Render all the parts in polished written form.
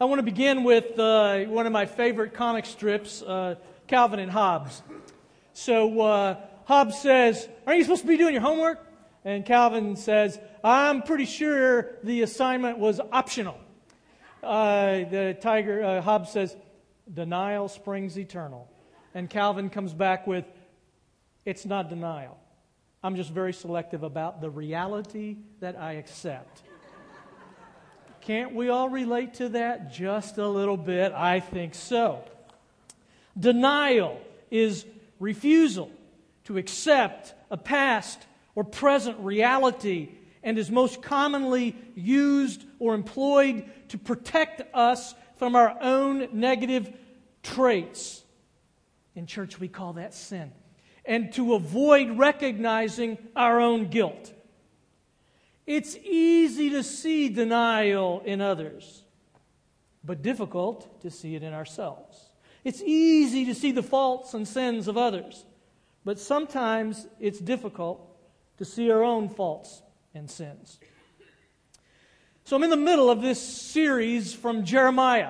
I want to begin with one of my favorite comic strips, Calvin and Hobbes. So Hobbes says, "Aren't you supposed to be doing your homework?" And Calvin says, "I'm pretty sure the assignment was optional." Hobbes says, "Denial springs eternal." And Calvin comes back with, "It's not denial. I'm just very selective about the reality that I accept." Can't we all relate to that just a little bit? I think so. Denial is refusal to accept a past or present reality, and is most commonly used or employed to protect us from our own negative traits. In church we call that sin. And to avoid recognizing our own guilt. It's easy to see denial in others, but difficult to see it in ourselves. It's easy to see the faults and sins of others, but sometimes it's difficult to see our own faults and sins. So I'm in the middle of this series from Jeremiah.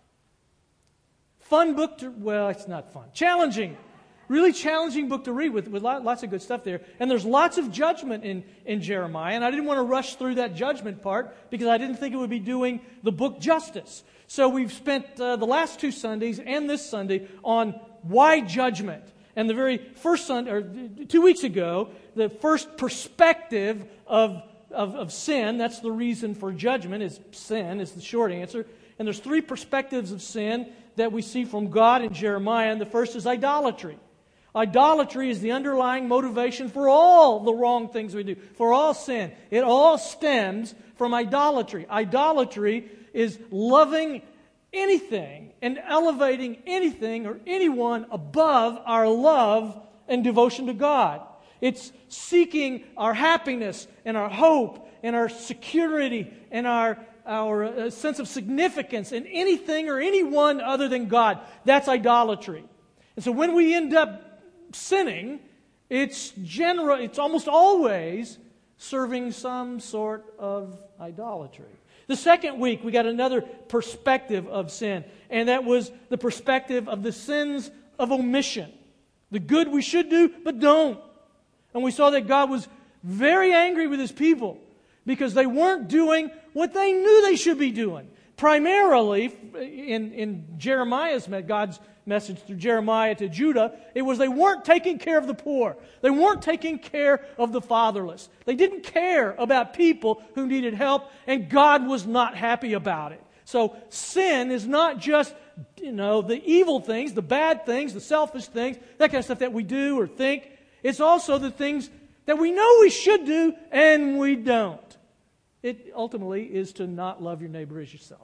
Fun book to, well, it's not fun. Challenging. Really challenging book to read with lots of good stuff there. And there's lots of judgment in Jeremiah. And I didn't want to rush through that judgment part because I didn't think it would be doing the book justice. So we've spent the last 2 Sundays and this Sunday on why judgment. And the very first Sunday, or 2 weeks ago, the first perspective of sin, that's the reason for judgment, is sin, is the short answer. And there's 3 perspectives of sin that we see from God in Jeremiah. And the first is idolatry. Idolatry is the underlying motivation for all the wrong things we do, for all sin. It all stems from idolatry. Idolatry is loving anything and elevating anything or anyone above our love and devotion to God. It's seeking our happiness and our hope and our security and our sense of significance in anything or anyone other than God. That's idolatry. And so when we end up sinning, it's almost always serving some sort of idolatry. The second week, we got another perspective of sin, and that was the perspective of the sins of omission. The good we should do, but don't. And we saw that God was very angry with His people because they weren't doing what they knew they should be doing. Primarily, in Jeremiah's, God's message through Jeremiah to Judah, it was they weren't taking care of the poor. They weren't taking care of the fatherless. They didn't care about people who needed help, and God was not happy about it. So sin is not just, the evil things, the bad things, the selfish things, that kind of stuff that we do or think. It's also the things that we know we should do and we don't. It ultimately is to not love your neighbor as yourself.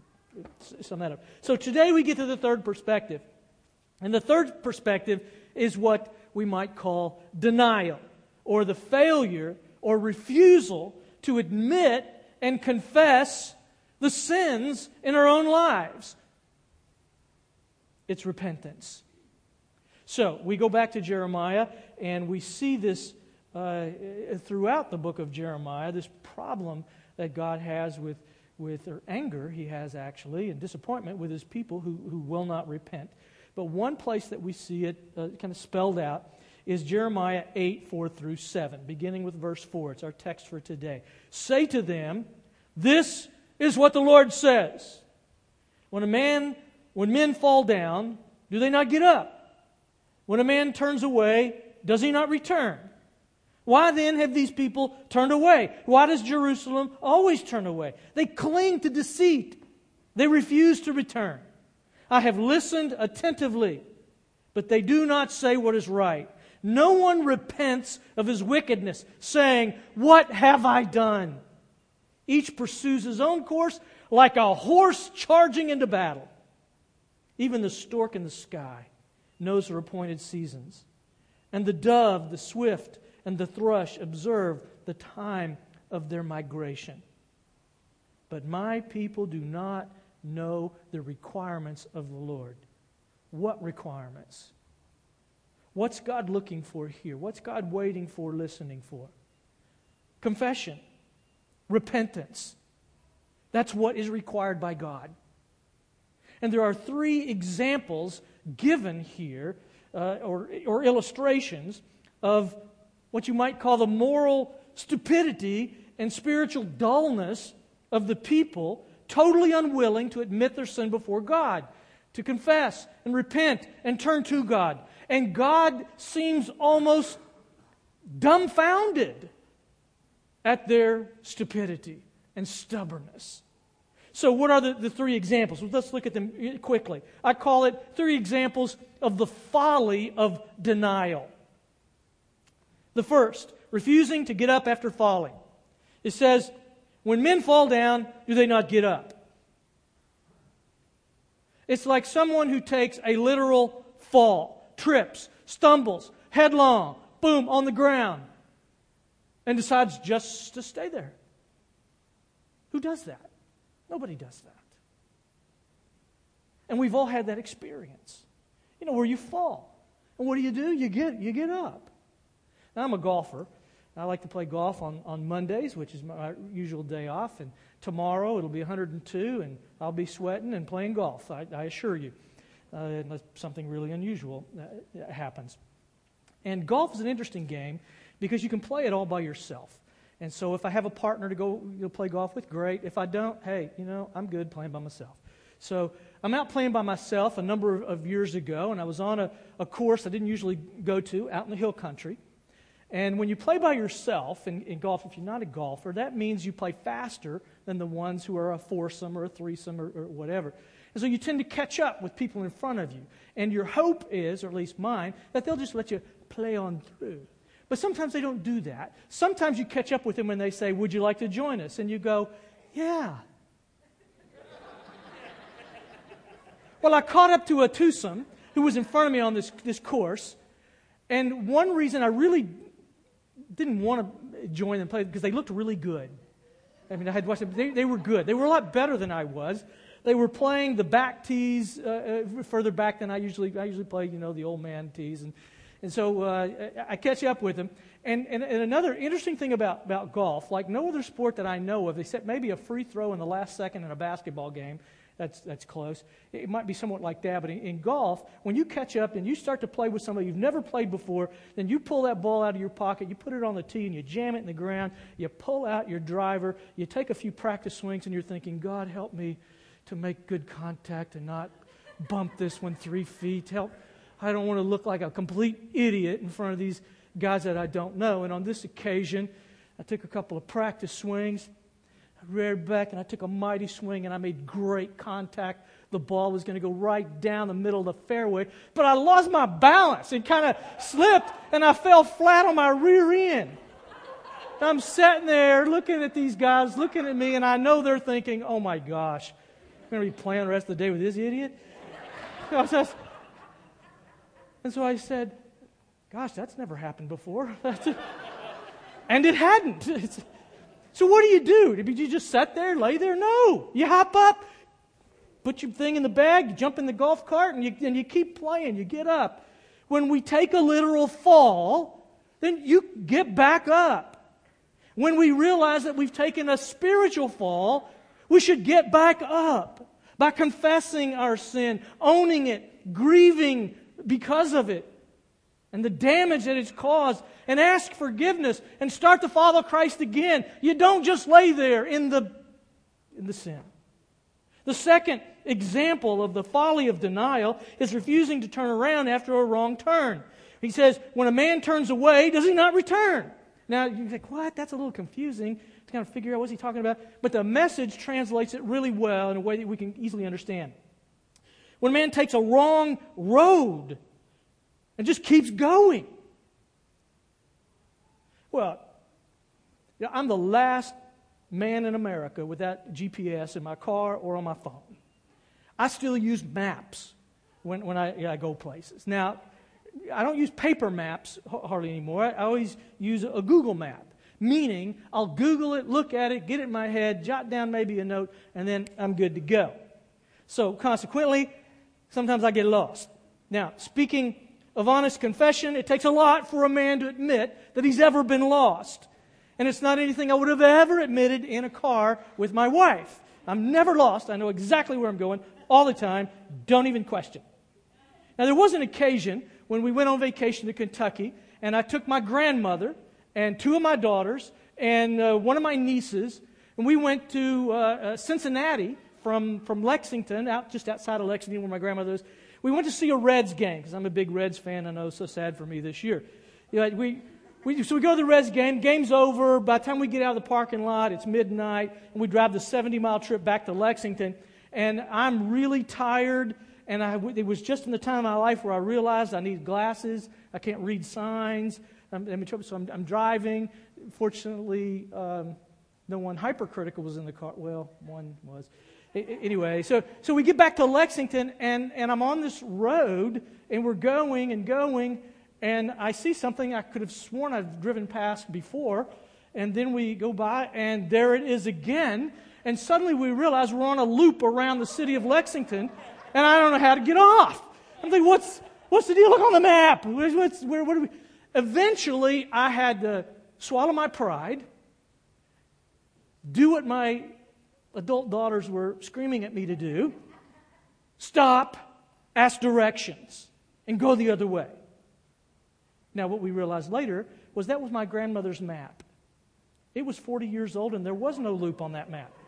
Sum that up. So today we get to the third perspective. And the third perspective is what we might call denial, or the failure or refusal to admit and confess the sins in our own lives. It's repentance. So we go back to Jeremiah and we see this throughout the book of Jeremiah, this problem that God has with or anger He has actually, and disappointment with His people who will not repent. But one place that we see it kind of spelled out is Jeremiah 8, 4 through 7, beginning with verse 4. It's our text for today. "Say to them, this is what the Lord says. When men fall down, do they not get up? When a man turns away, does he not return? Why then have these people turned away? Why does Jerusalem always turn away? They cling to deceit. They refuse to return. I have listened attentively, but they do not say what is right. No one repents of his wickedness, saying, 'What have I done?' Each pursues his own course like a horse charging into battle. Even the stork in the sky knows her appointed seasons, and the dove, the swift, and the thrush observe the time of their migration. But my people do not know the requirements of the Lord." What requirements? What's God looking for here? What's God waiting for, listening for? Confession. Repentance. That's what is required by God. And there are three examples given here, or illustrations, of what you might call the moral stupidity and spiritual dullness of the people, totally unwilling to admit their sin before God, to confess and repent and turn to God. And God seems almost dumbfounded at their stupidity and stubbornness. So what are the three examples? Well, let's look at them quickly. I call it three examples of the folly of denial. The first, refusing to get up after falling. It says, when men fall down, do they not get up? It's like someone who takes a literal fall, trips, stumbles, headlong, boom, on the ground, and decides just to stay there. Who does that? Nobody does that. And we've all had that experience. Where you fall. And what do? You get up. Now, I'm a golfer. I like to play golf on Mondays, which is my usual day off. And tomorrow it'll be 102, and I'll be sweating and playing golf, I assure you, unless something really unusual happens. And golf is an interesting game because you can play it all by yourself. And so if I have a partner to go play golf with, great. If I don't, hey, I'm good playing by myself. So I'm out playing by myself a number of years ago, and I was on a course I didn't usually go to out in the hill country. And when you play by yourself in golf, if you're not a golfer, that means you play faster than the ones who are a foursome or a threesome or whatever. And so you tend to catch up with people in front of you. And your hope is, or at least mine, that they'll just let you play on through. But sometimes they don't do that. Sometimes you catch up with them when they say, would you like to join us? And you go, yeah. Well, I caught up to a twosome who was in front of me on this course. And one reason I really didn't want to join them play because they looked really good. I mean, I had watched them. They were good. They were a lot better than I was. They were playing the back tees further back than I usually play, the old man tees. And so I catch up with them. And another interesting thing about golf, like no other sport that I know of, except maybe a free throw in the last second in a basketball game, that's close. It might be somewhat like that, but in golf, when you catch up and you start to play with somebody you've never played before, then you pull that ball out of your pocket, you put it on the tee, and you jam it in the ground, you pull out your driver, you take a few practice swings, and you're thinking, God, help me to make good contact and not bump this one 3 feet. I don't want to look like a complete idiot in front of these guys that I don't know. And on this occasion, I took a couple of practice swings. I reared back and I took a mighty swing and I made great contact. The ball was going to go right down the middle of the fairway, but I lost my balance and kind of slipped and I fell flat on my rear end. I'm sitting there looking at these guys, looking at me, and I know they're thinking, oh my gosh, I'm going to be playing the rest of the day with this idiot? And so I said, gosh, that's never happened before. And it hadn't. So what do? Did you just sit there, lay there? No. You hop up, put your thing in the bag, you jump in the golf cart, and you keep playing. You get up. When we take a literal fall, then you get back up. When we realize that we've taken a spiritual fall, we should get back up by confessing our sin, owning it, grieving because of it, and the damage that it's caused, and ask forgiveness and start to follow Christ again. You don't just lay there in the sin. The second example of the folly of denial is refusing to turn around after a wrong turn. He says, when a man turns away, does he not return? Now, you think, what? That's a little confusing to kind of figure out what's he talking about. But the message translates it really well in a way that we can easily understand. When a man takes a wrong road and just keeps going. Well, I'm the last man in America with that GPS in my car or on my phone. I still use maps when I go places. Now, I don't use paper maps hardly anymore. I always use a Google map, meaning I'll Google it, look at it, get it in my head, jot down maybe a note, and then I'm good to go. So consequently, sometimes I get lost. Now, speaking of honest confession, it takes a lot for a man to admit that he's ever been lost. And it's not anything I would have ever admitted in a car with my wife. I'm never lost. I know exactly where I'm going all the time. Don't even question. Now, there was an occasion when we went on vacation to Kentucky, and I took my grandmother and two of my daughters and one of my nieces, and we went to Cincinnati from Lexington, just outside of Lexington where my grandmother is. We went to see a Reds game, because I'm a big Reds fan. I know it's so sad for me this year. So we go to the Reds game. Game's over. By the time we get out of the parking lot, it's midnight, and we drive the 70-mile trip back to Lexington. And I'm really tired, and it was just in the time of my life where I realized I need glasses. I can't read signs. I'm in trouble, so I'm driving. Fortunately, no one hypercritical was in the car. Well, one was. Anyway, so we get back to Lexington, and I'm on this road, and we're going and going, and I see something I could have sworn I've driven past before, and then we go by, and there it is again, and suddenly we realize we're on a loop around the city of Lexington, and I don't know how to get off. I'm thinking, what's the deal? Look on the map. Where do we? Eventually, I had to swallow my pride, do what my adult daughters were screaming at me to do, stop, ask directions, and go the other way. Now, what we realized later was that was my grandmother's map. It was 40 years old, and there was no loop on that map.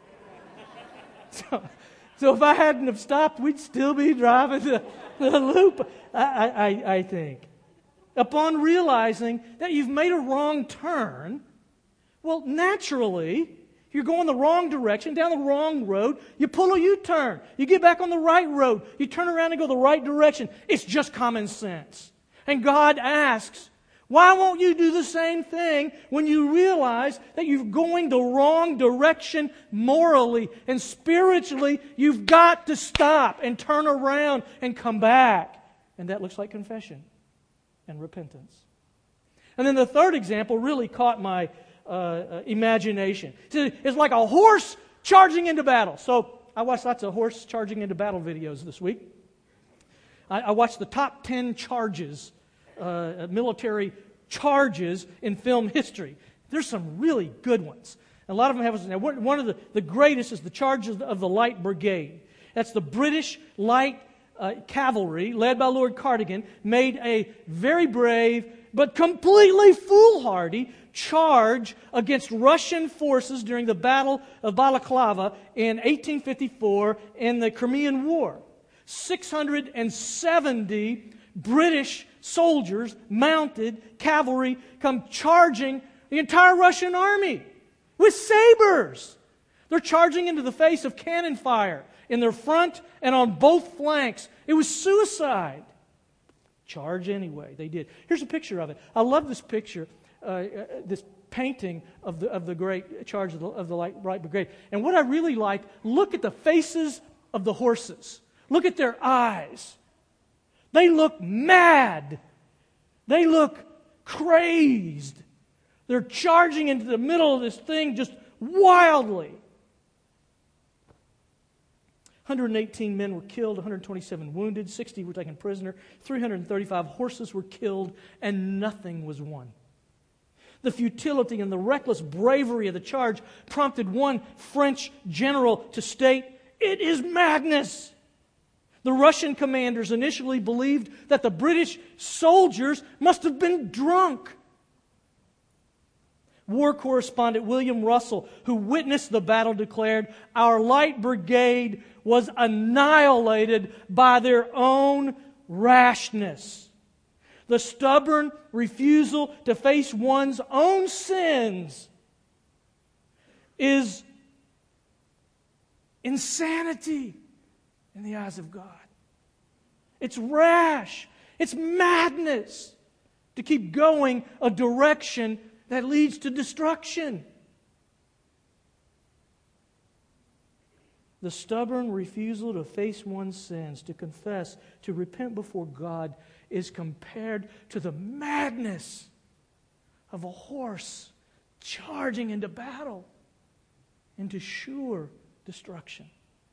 So if I hadn't have stopped, we'd still be driving the loop, I think. Upon realizing that you've made a wrong turn, well, naturally, you're going the wrong direction, down the wrong road, you pull a U-turn. You get back on the right road. You turn around and go the right direction. It's just common sense. And God asks, why won't you do the same thing when you realize that you're going the wrong direction morally and spiritually? You've got to stop and turn around and come back. And that looks like confession and repentance. And then the third example really caught my imagination. It's like a horse charging into battle. So I watched lots of horse charging into battle videos this week. I watched the top 10 charges, military charges in film history. There's some really good ones. A lot of them have. Now, one of the greatest is the charge of the Light Brigade. That's the British Light Cavalry, led by Lord Cardigan, made a very brave but completely foolhardy charge against Russian forces during the Battle of Balaclava in 1854 in the Crimean War. 670 British soldiers, mounted cavalry, come charging the entire Russian army with sabers. They're charging into the face of cannon fire in their front and on both flanks. It was suicide. Charge anyway. They did. Here's a picture of it. I love this picture, this painting of the great charge of the Light Brigade. And what I really like, look at the faces of the horses. Look at their eyes. They look mad. They look crazed. They're charging into the middle of this thing just wildly. 118 men were killed, 127 wounded, 60 were taken prisoner, 335 horses were killed, and nothing was won. The futility and the reckless bravery of the charge prompted one French general to state, "It is madness." The Russian commanders initially believed that the British soldiers must have been drunk. War correspondent William Russell, who witnessed the battle, declared, "Our Light Brigade was annihilated by their own rashness." The stubborn refusal to face one's own sins is insanity in the eyes of God. It's rash. It's madness to keep going a direction that leads to destruction. The stubborn refusal to face one's sins, to confess, to repent before God, is compared to the madness of a horse charging into battle, into sure destruction.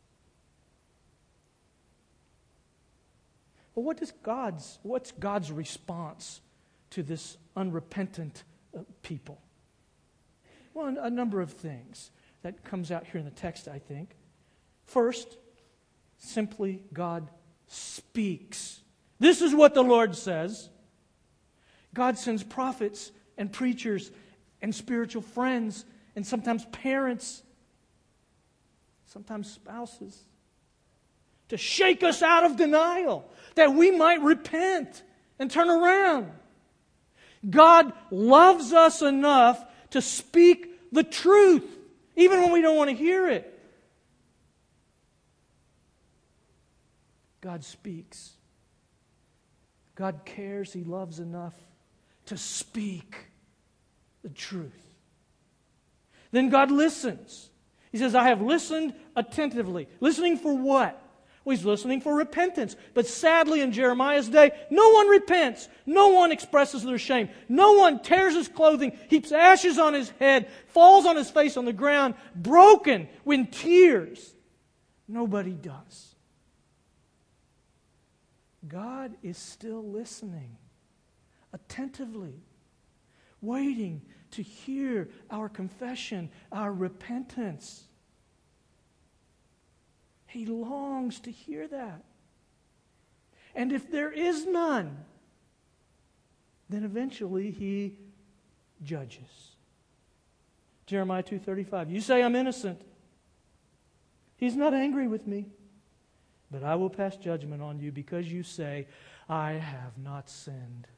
But what's God's response to this unrepentant people? Well, a number of things that comes out here in the text, I think. First, simply God speaks. This is what the Lord says. God sends prophets and preachers and spiritual friends and sometimes parents, sometimes spouses, to shake us out of denial, that we might repent and turn around. God loves us enough to speak the truth, even when we don't want to hear it. God speaks. God cares. He loves enough to speak the truth. Then God listens. He says, I have listened attentively. Listening for what? Well, He's listening for repentance. But sadly, in Jeremiah's day, no one repents. No one expresses their shame. No one tears his clothing, heaps ashes on his head, falls on his face on the ground, broken with tears. Nobody does. God is still listening attentively, waiting to hear our confession, our repentance. He longs to hear that. And if there is none, then eventually He judges. Jeremiah 2:35, you say I'm innocent. He's not angry with me, but I will pass judgment on you because you say, I have not sinned.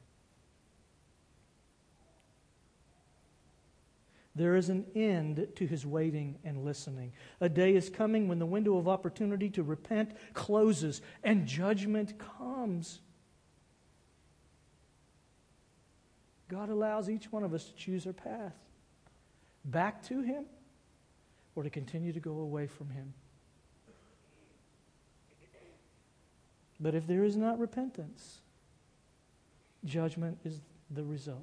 There is an end to His waiting and listening. A day is coming when the window of opportunity to repent closes and judgment comes. God allows each one of us to choose our path. Back to Him or to continue to go away from Him. But if there is not repentance, judgment is the result.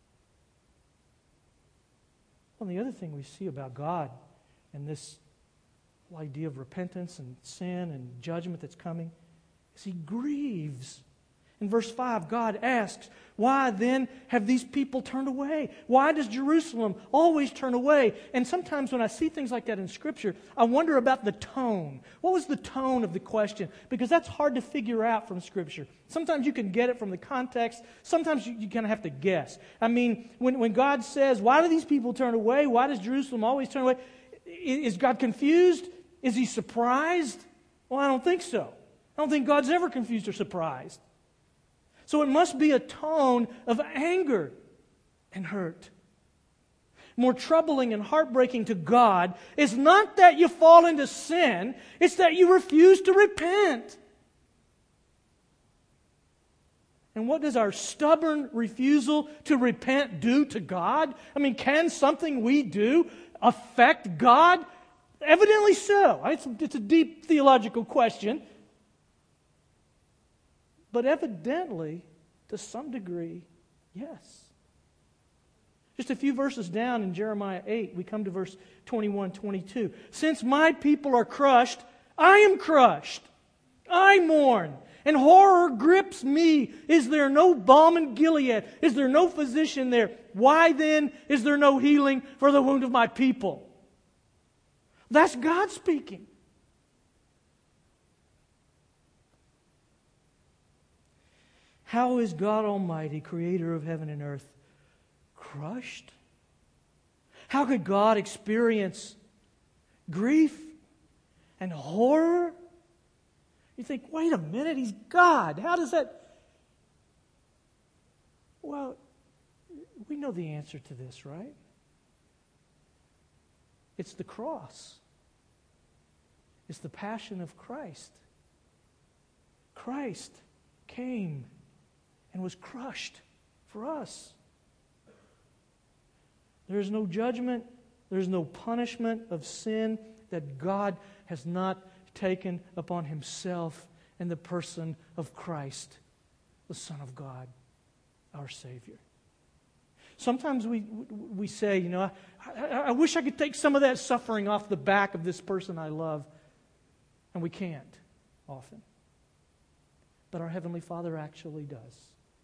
Well, the other thing we see about God and this whole idea of repentance and sin and judgment that's coming is He grieves. In verse 5, God asks, why then have these people turned away? Why does Jerusalem always turn away? And sometimes when I see things like that in Scripture, I wonder about the tone. What was the tone of the question? Because that's hard to figure out from Scripture. Sometimes you can get it from the context. Sometimes you kind of have to guess. I mean, when God says, why do these people turn away? Why does Jerusalem always turn away? Is God confused? Is He surprised? Well, I don't think so. I don't think God's ever confused or surprised. So it must be a tone of anger and hurt. More troubling and heartbreaking to God is not that you fall into sin, it's that you refuse to repent. And what does our stubborn refusal to repent do to God? I mean, can something we do affect God? Evidently so. It's a deep theological question. But evidently, to some degree, yes. Just a few verses down in Jeremiah 8, we come to verse 21, 22. Since my people are crushed, I am crushed. I mourn, and horror grips me. Is there no balm in Gilead? Is there no physician there? Why then is there no healing for the wound of my people? That's God speaking. How is God Almighty, creator of heaven and earth, crushed? How could God experience grief and horror? You think, wait a minute, He's God. How does that... Well, we know the answer to this, right? It's the cross. It's the passion of Christ. Christ came and was crushed for us. There is no judgment, there is no punishment of sin that God has not taken upon Himself in the person of Christ, the Son of God, our Savior. Sometimes we say, you know, I wish I could take some of that suffering off the back of this person I love. And we can't often. But our Heavenly Father actually does.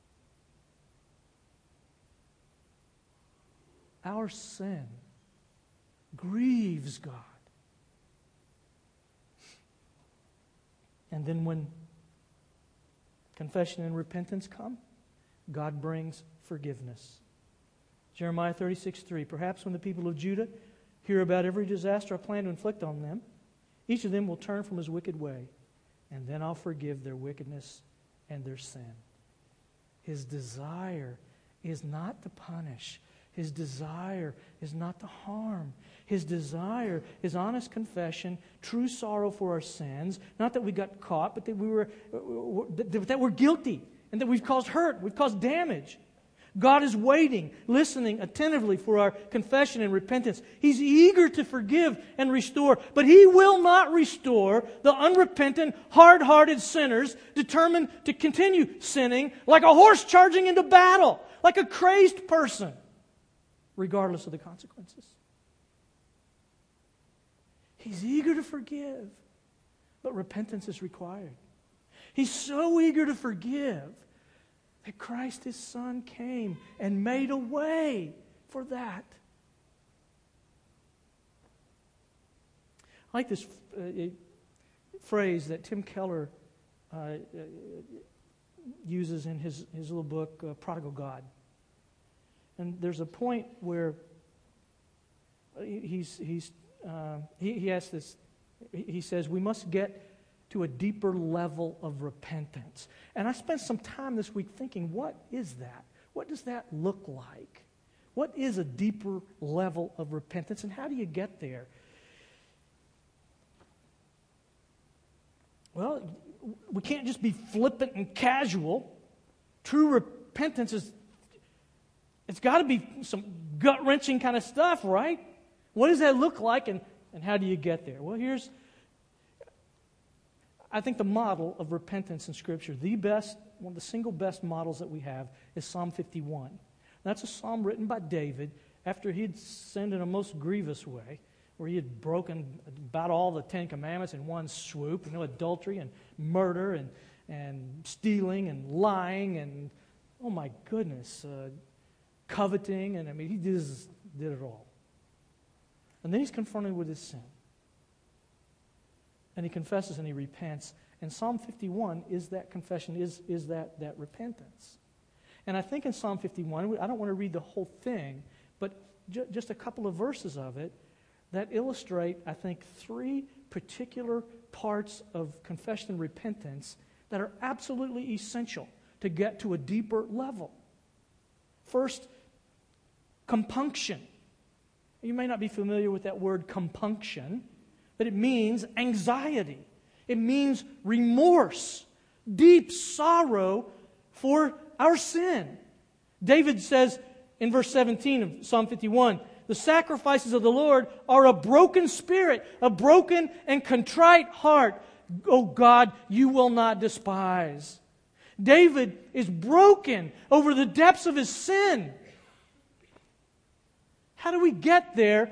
Our sin grieves God. And then when confession and repentance come, God brings forgiveness. Jeremiah 36:3, perhaps when the people of Judah hear about every disaster I plan to inflict on them, each of them will turn from his wicked way, and then I'll forgive their wickedness and their sin. His desire is not to punish. His desire is not to harm. His desire is honest confession, true sorrow for our sins. Not that we got caught, but that we're guilty and that we've caused hurt, we've caused damage. God is waiting, listening attentively for our confession and repentance. He's eager to forgive and restore, but He will not restore the unrepentant, hard-hearted sinners determined to continue sinning like a horse charging into battle, like a crazed person, regardless of the consequences. He's eager to forgive, but repentance is required. He's so eager to forgive that Christ, His Son, came and made a way for that. I like this phrase that Tim Keller uses in his little book, Prodigal God. And there's a point where he asks this. He says, we must get to a deeper level of repentance. And I spent some time this week thinking, what is that? What does that look like? What is a deeper level of repentance, and how do you get there? Well, we can't just be flippant and casual. True repentance it's got to be some gut-wrenching kind of stuff, right? What does that look like, and how do you get there? Well, I think the model of repentance in Scripture, one of the single best models that we have is Psalm 51. That's a psalm written by David after he'd sinned in a most grievous way, where he had broken about all the Ten Commandments in one swoop, adultery and murder and stealing and lying and, oh my goodness, coveting, and he did it all. And then he's confronted with his sin. And he confesses and he repents. And Psalm 51 is that confession, is that repentance. And I think in Psalm 51, I don't want to read the whole thing, but just a couple of verses of it that illustrate, I think, three particular parts of confession and repentance that are absolutely essential to get to a deeper level. First, compunction. You may not be familiar with that word compunction, but it means anxiety. It means remorse, deep sorrow for our sin. David says in verse 17 of Psalm 51, the sacrifices of the Lord are a broken spirit, a broken and contrite heart. O God, you will not despise. David is broken over the depths of his sin. How do we get there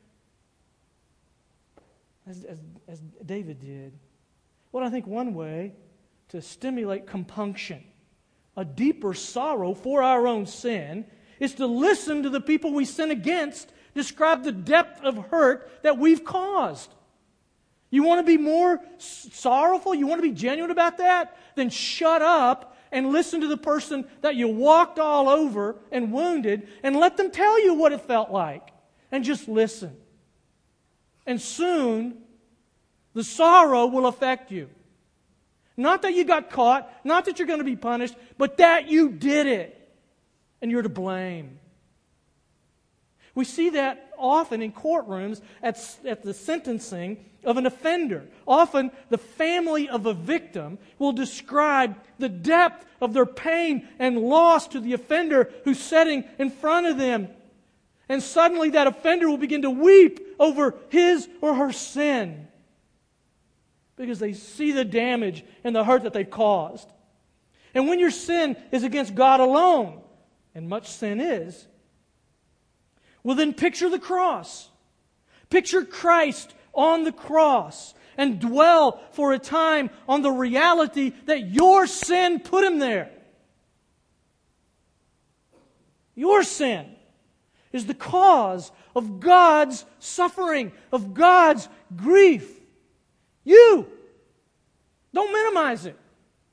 as David did? Well, I think one way to stimulate compunction, a deeper sorrow for our own sin, is to listen to the people we sin against describe the depth of hurt that we've caused. You want to be more sorrowful? You want to be genuine about that? Then shut up and listen to the person that you walked all over and wounded, and let them tell you what it felt like. And just listen. And soon, the sorrow will affect you. Not that you got caught, not that you're going to be punished, but that you did it. And you're to blame. We see that often in courtrooms at the sentencing of an offender. Often the family of a victim will describe the depth of their pain and loss to the offender who's sitting in front of them. And suddenly that offender will begin to weep over his or her sin because they see the damage and the hurt that they've caused. And when your sin is against God alone, and much sin is, well, then picture the cross. Picture Christ on the cross and dwell for a time on the reality that your sin put Him there. Your sin is the cause of God's suffering, of God's grief. You. Don't minimize it.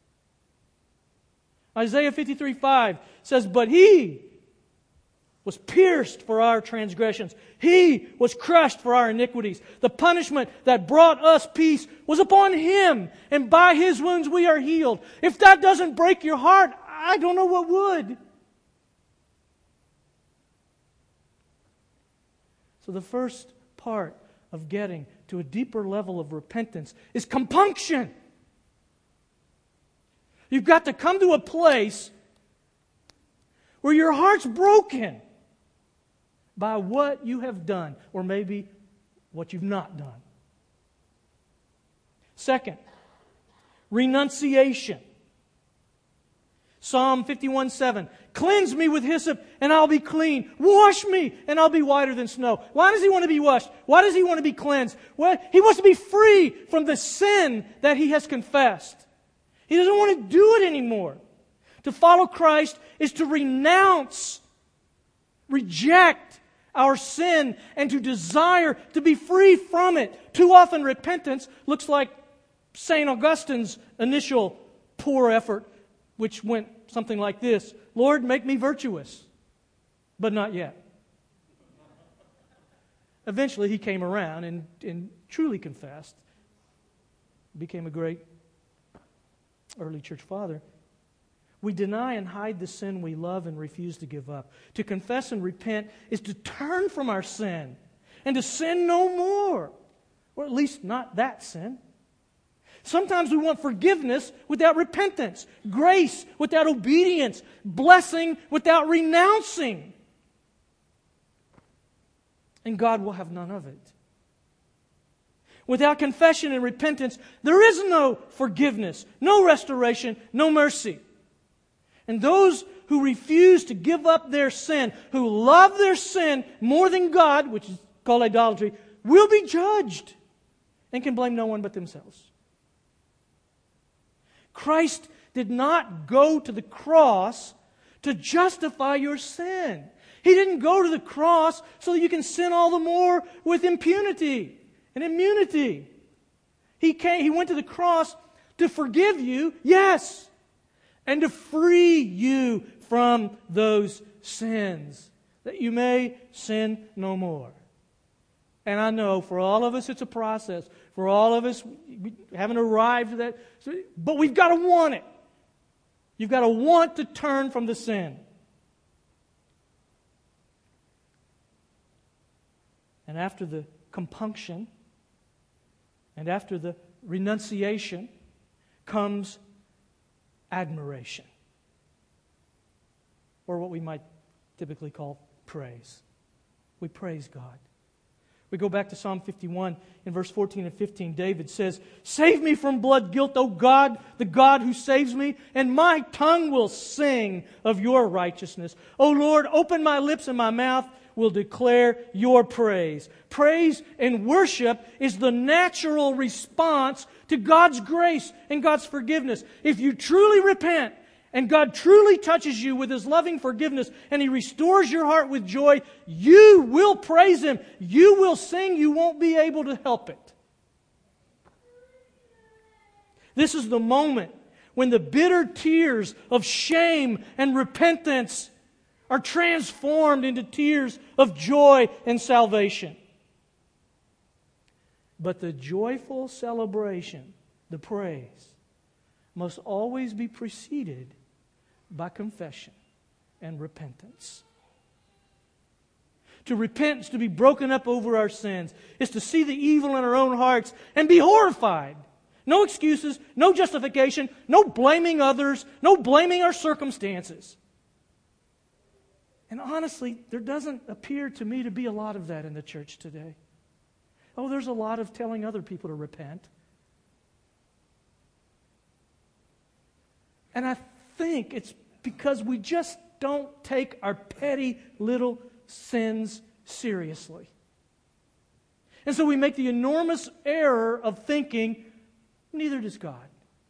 Isaiah 53:5 says, "But He was pierced for our transgressions. He was crushed for our iniquities. The punishment that brought us peace was upon Him, and by His wounds we are healed." If that doesn't break your heart, I don't know what would. So the first part of getting to a deeper level of repentance is compunction. You've got to come to a place where your heart's broken by what you have done, or maybe what you've not done. Second, renunciation. Psalm 51:7. "Cleanse me with hyssop, and I'll be clean. Wash me, and I'll be whiter than snow." Why does he want to be washed? Why does he want to be cleansed? Well, he wants to be free from the sin that he has confessed. He doesn't want to do it anymore. To follow Christ is to renounce, reject our sin, and to desire to be free from it. Too often repentance looks like St. Augustine's initial poor effort, which went something like this: "Lord, make me virtuous, but not yet." Eventually he came around and truly confessed, became a great early church father. We deny and hide the sin we love and refuse to give up. To confess and repent is to turn from our sin and to sin no more, or at least not that sin. Sometimes we want forgiveness without repentance, grace without obedience, blessing without renouncing. And God will have none of it. Without confession and repentance, there is no forgiveness, no restoration, no mercy. And those who refuse to give up their sin, who love their sin more than God, which is called idolatry, will be judged and can blame no one but themselves. Christ did not go to the cross to justify your sin. He didn't go to the cross so that you can sin all the more with impunity and immunity. He went to the cross to forgive you, yes, and to free you from those sins, that you may sin no more. And I know for all of us it's a process. For all of us, we haven't arrived at that. But we've got to want it. You've got to want to turn from the sin. And after the compunction and after the renunciation comes admiration, or what we might typically call praise. We praise God. We go back to Psalm 51 in verse 14 and 15. David says, "Save me from blood guilt, O God, the God who saves me, and my tongue will sing of your righteousness. O Lord, open my lips, and my mouth will declare your praise." Praise and worship is the natural response to God's grace and God's forgiveness. If you truly repent, and God truly touches you with His loving forgiveness, and He restores your heart with joy, you will praise Him. You will sing. You won't be able to help it. This is the moment when the bitter tears of shame and repentance are transformed into tears of joy and salvation. But the joyful celebration, the praise, must always be preceded by confession and repentance. To repent is to be broken up over our sins. It's to see the evil in our own hearts and be horrified. No excuses, no justification, no blaming others, no blaming our circumstances. And honestly, there doesn't appear to me to be a lot of that in the church today. Oh, there's a lot of telling other people to repent. And I think it's because we just don't take our petty little sins seriously. And so we make the enormous error of thinking, neither does God.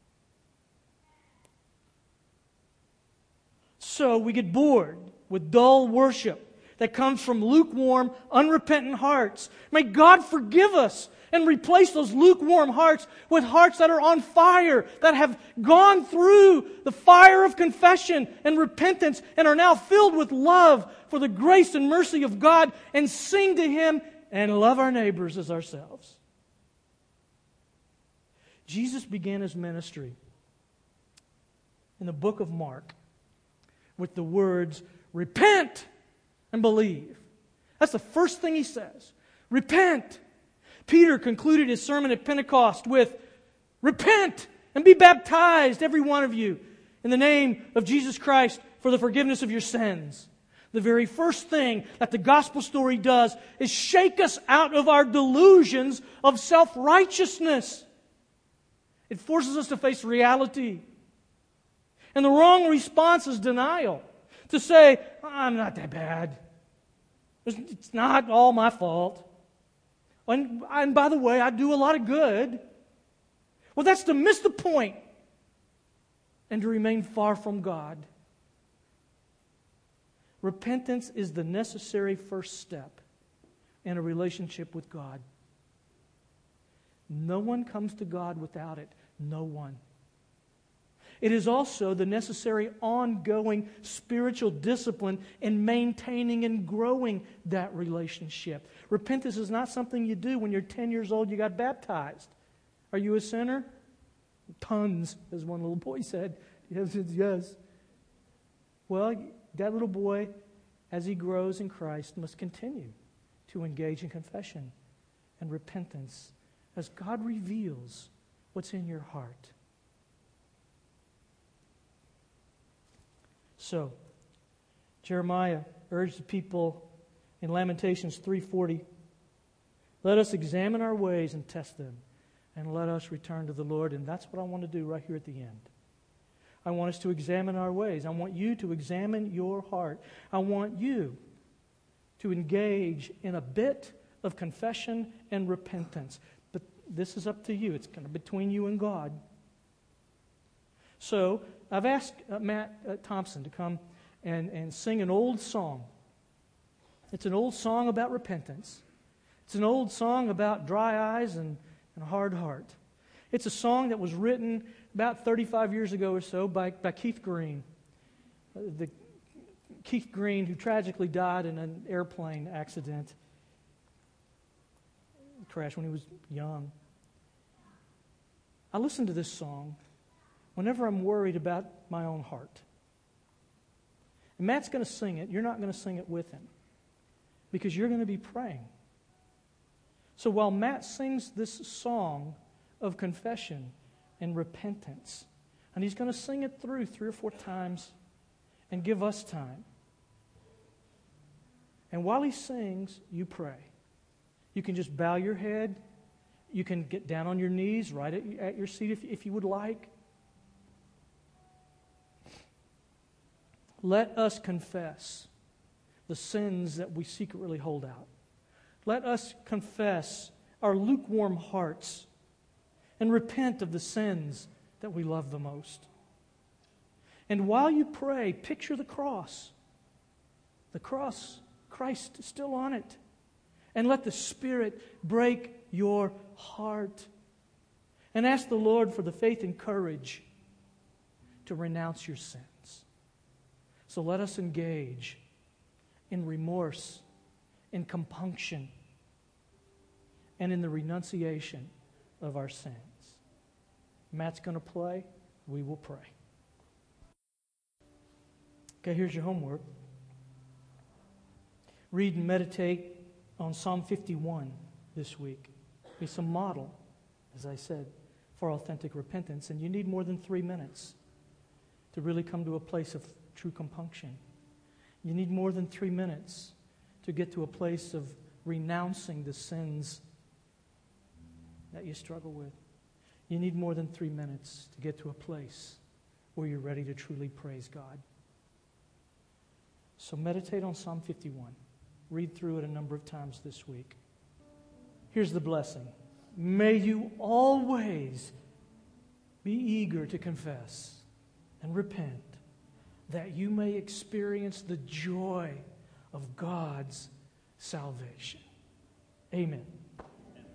So we get bored with dull worship that comes from lukewarm, unrepentant hearts. May God forgive us and replace those lukewarm hearts with hearts that are on fire, that have gone through the fire of confession and repentance and are now filled with love for the grace and mercy of God, and sing to Him and love our neighbors as ourselves. Jesus began His ministry in the book of Mark with the words, "Repent and believe." That's the first thing He says. Repent. Peter concluded his sermon at Pentecost with, "Repent and be baptized, every one of you, in the name of Jesus Christ for the forgiveness of your sins." The very first thing that the gospel story does is shake us out of our delusions of self-righteousness. It forces us to face reality. And the wrong response is denial. To say, "I'm not that bad. It's not all my fault. And by the way, I do a lot of good." Well, that's to miss the point and to remain far from God. Repentance is the necessary first step in a relationship with God. No one comes to God without it. No one. It is also the necessary ongoing spiritual discipline in maintaining and growing that relationship. Repentance is not something you do when you're 10 years old, you got baptized. Are you a sinner? Tons, as one little boy said. Yes. Well, that little boy, as he grows in Christ, must continue to engage in confession and repentance as God reveals what's in your heart. So, Jeremiah urged the people in Lamentations 3:40, "Let us examine our ways and test them, and let us return to the Lord." And that's what I want to do right here at the end. I want us to examine our ways. I want you to examine your heart. I want you to engage in a bit of confession and repentance. But this is up to you. It's kind of between you and God. So I've asked Matt Thompson to come and sing an old song. It's an old song about repentance. It's an old song about dry eyes and a hard heart. It's a song that was written about 35 years ago or so by Keith Green. Keith Green, who tragically died in an airplane accident. Crash when he was young. I listen to this song whenever I'm worried about my own heart. And Matt's going to sing it. You're not going to sing it with him because you're going to be praying. So while Matt sings this song of confession and repentance, and he's going to sing it through 3 or 4 times and give us time. And while he sings, you pray. You can just bow your head. You can get down on your knees right at your seat if you would like. Let us confess the sins that we secretly hold out. Let us confess our lukewarm hearts and repent of the sins that we love the most. And while you pray, picture the cross. The cross, Christ is still on it. And let the Spirit break your heart. And ask the Lord for the faith and courage to renounce your sins. So let us engage in remorse, in compunction, and in the renunciation of our sins. Matt's going to play. We will pray. Okay, here's your homework. Read and meditate on Psalm 51 this week. Be some model, as I said, for authentic repentance. And you need more than 3 minutes to really come to a place of true compunction. You need more than 3 minutes to get to a place of renouncing the sins that you struggle with. You need more than 3 minutes to get to a place where you're ready to truly praise God. So meditate on Psalm 51. Read through it a number of times this week. Here's the blessing. May you always be eager to confess and repent, that you may experience the joy of God's salvation. Amen.